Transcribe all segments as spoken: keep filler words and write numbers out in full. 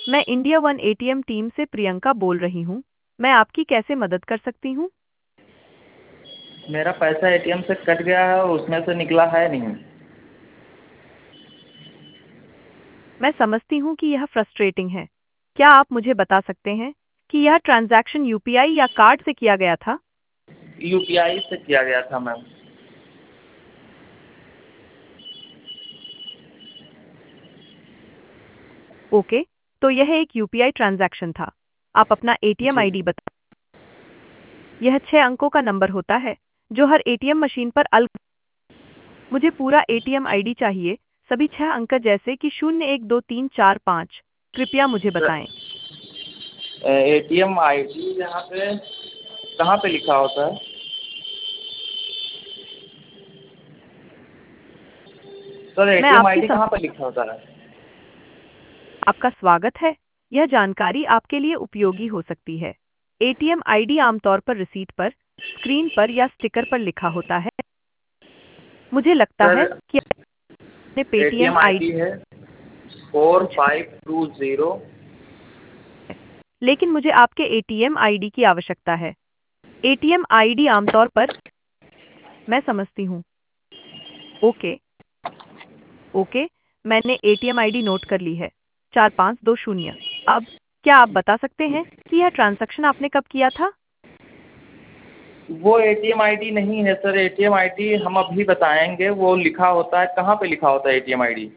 मैं India one ATM team से प्रियंका बोल रही हूँ। मैं आपकी कैसे मदद कर सकती हूँ? मेरा पैसा एटीएम से कट गया है और उसमें से निकला है नहीं। मैं समझती हूँ कि यह फ्रस्ट्रेटिंग है। क्या आप मुझे बता सकते हैं कि यह ट्रांजैक्शन यूपीआई या कार्ड से किया गया था? यूपीआई से किया गया था मैम। ओके, तो यह एक यूपीआई ट्रांजैक्शन था। आप अपना एटीएम जी। आईडी बता। यह छह अंकों का नंबर होता है जो हर एटीएम मशीन पर अल मुझे पूरा एटीएम आईडी चाहिए, सभी छह अंक जैसे कि शून्य एक दो तीन चार पाँच। कृपया मुझे बताएं। एटीएम आईडी यहाँ पे कहाँ पे लिखा होता है? सर मैं एटीएम आपकी आईडी सम... कहाँ पे लिखा होता है? आपका स्वागत है। यह जानकारी आपके लिए उपयोगी हो सकती है। एटीएम आईडी आमतौर पर रिसीट पर, स्क्रीन पर या स्टिकर पर लिखा होता है। मुझे लगता सर है कि आपने पेटीएम एटीएम आईडी आईडी है फोर पूछा फाइव टू ज़ीरो। है, लेकिन मुझे आपके एटीएम आईडी की आवश्यकता है। एटीएम आईडी आमतौर पर मैं समझती हूँ। ओके, ओके, मैंने एटीएम आईडी नोट कर ली है। चार पाँच दो शून्य। अब क्या आप बता सकते हैं कि यह ट्रांजैक्शन आपने कब किया था? वो एटीएम आईडी नहीं है सर। एटीएम आईडी हम अभी बताएंगे। वो लिखा होता है, कहाँ पे लिखा होता है एटीएम आईडी?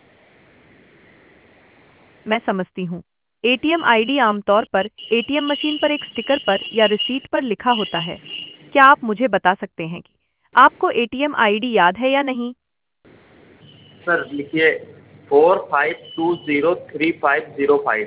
मैं समझती हूँ। एटीएम आईडी आमतौर पर एटीएम मशीन पर एक स्टिकर पर या रिसीट पर लिखा होता है। क्या आप मुझे बता सकते हैं कि आपको एटीएम आईडी याद है या नहीं? सर लिखिए four five two zero three five zero five.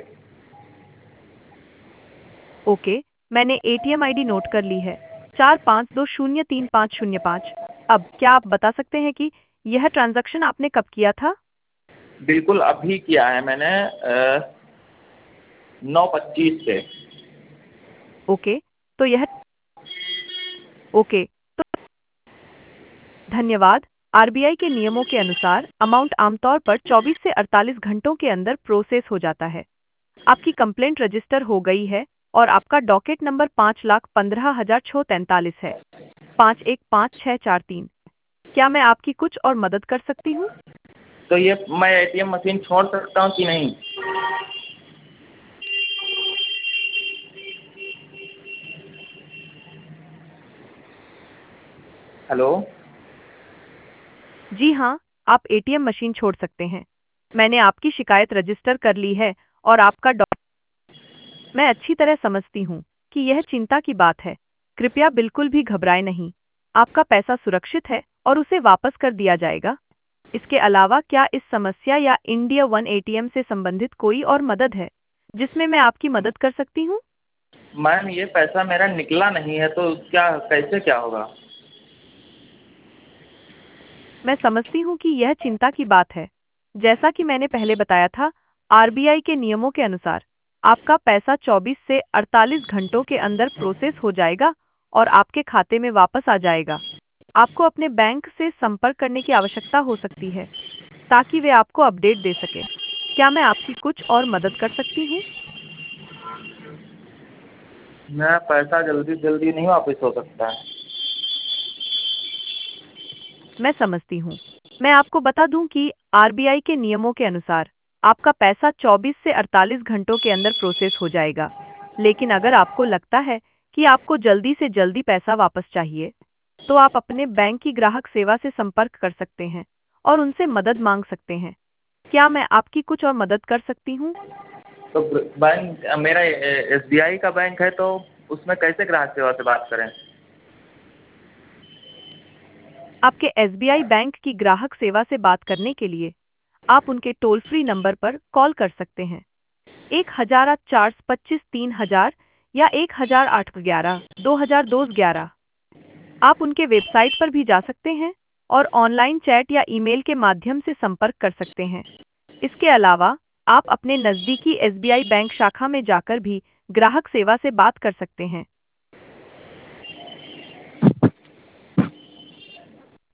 Okay, मैंने एटीएम आईडी नोट कर ली है। चार पाँच दो शून्य तीन पाँच शून्य पाँच। अब क्या आप बता सकते हैं कि यह ट्रांजैक्शन आपने कब किया था? बिल्कुल अभी किया है मैंने, नौ पच्चीस से। ओके, तो यह ओके, तो धन्यवाद। आरबीआई के नियमों के अनुसार अमाउंट आमतौर पर चौबीस से अड़तालीस घंटों के अंदर प्रोसेस हो जाता है। आपकी कंप्लेंट रजिस्टर हो गई है और आपका डॉकेट नंबर पाँच लाख पंद्रह हजार छः तैंतालीस है। पाँच एक पाँच छः चार तीन। क्या मैं आपकी कुछ और मदद कर सकती हूँ? तो ये मैं एटीएम मशीन छोड़ सकता हूँ कि नहीं? हेलो। जी हाँ, आप एटीएम मशीन छोड़ सकते हैं। मैंने आपकी शिकायत रजिस्टर कर ली है और आपका डॉ मैं अच्छी तरह समझती हूँ कि यह चिंता की बात है। कृपया बिल्कुल भी घबराएं नहीं। आपका पैसा सुरक्षित है और उसे वापस कर दिया जाएगा। इसके अलावा क्या इस समस्या या इंडिया वन एटीएम से संबंधित कोई और मदद है जिसमें मैं आपकी मदद कर सकती हूँ? मैम ये पैसा मेरा निकला नहीं है तो क्या, कैसे क्या होगा? मैं समझती हूँ कि यह चिंता की बात है। जैसा कि मैंने पहले बताया था, आरबीआई के नियमों के अनुसार आपका पैसा चौबीस से अड़तालीस घंटों के अंदर प्रोसेस हो जाएगा और आपके खाते में वापस आ जाएगा। आपको अपने बैंक से संपर्क करने की आवश्यकता हो सकती है ताकि वे आपको अपडेट दे सके। क्या मैं आपकी कुछ और मदद कर सकती हूँ? मेरा पैसा जल्दी जल्दी नहीं वापस हो सकता है। मैं समझती हूँ। मैं आपको बता दूं कि आरबीआई के नियमों के अनुसार आपका पैसा चौबीस से अड़तालीस घंटों के अंदर प्रोसेस हो जाएगा। लेकिन अगर आपको लगता है कि आपको जल्दी से जल्दी पैसा वापस चाहिए, तो आप अपने बैंक की ग्राहक सेवा से संपर्क कर सकते हैं और उनसे मदद मांग सकते हैं। क्या मैं आपकी कुछ और मदद कर सकती हूँ? तो बैंक मेरा एसबीआई का बैंक है तो उसमें कैसे ग्राहक सेवा से बात करें? आपके एसबीआई बैंक की ग्राहक सेवा से बात करने के लिए आप उनके टोल फ्री नंबर पर कॉल कर सकते हैं। एक हजार आठ चार सौ पच्चीस तीन हजार या एक हजार आठ सौ ग्यारह दो हजार दो सौ ग्यारह। आप उनके वेबसाइट पर भी जा सकते हैं और ऑनलाइन चैट या ईमेल के माध्यम से संपर्क कर सकते हैं। इसके अलावा आप अपने नज़दीकी एसबीआई बैंक शाखा में जाकर भी ग्राहक सेवा से बात कर सकते हैं।